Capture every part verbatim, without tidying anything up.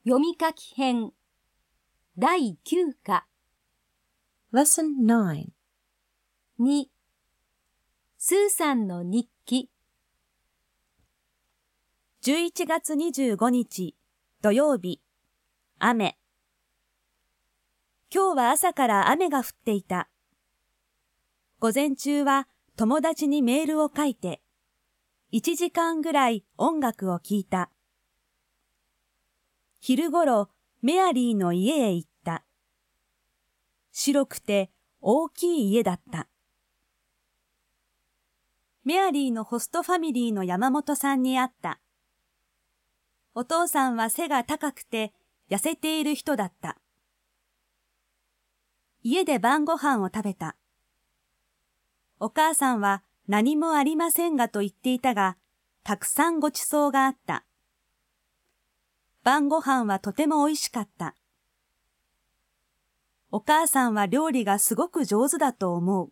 読み書き編だいきゅう課 Lesson nine. にスーさんの日記じゅういちがつにじゅうごにち土曜日、雨。今日は朝から雨が降っていた。午前中は友達にメールを書いて、いちじかんぐらい音楽を聴いた。昼ごろ、メアリーの家へ行った。白くて大きい家だった。メアリーのホストファミリーの山本さんに会った。お父さんは背が高くて痩せている人だった。家で晩ご飯を食べた。お母さんは何もありませんがと言っていたが、たくさんごちそうがあった。晩ご飯はとても美味しかった。お母さんは料理がすごく上手だと思う。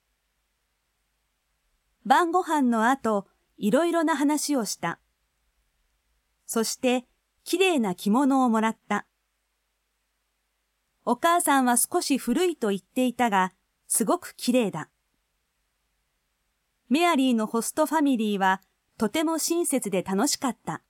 晩ご飯の後、いろいろな話をした。そして、きれいな着物をもらった。お母さんは少し古いと言っていたが、すごくきれいだ。メアリーのホストファミリーはとても親切で楽しかった。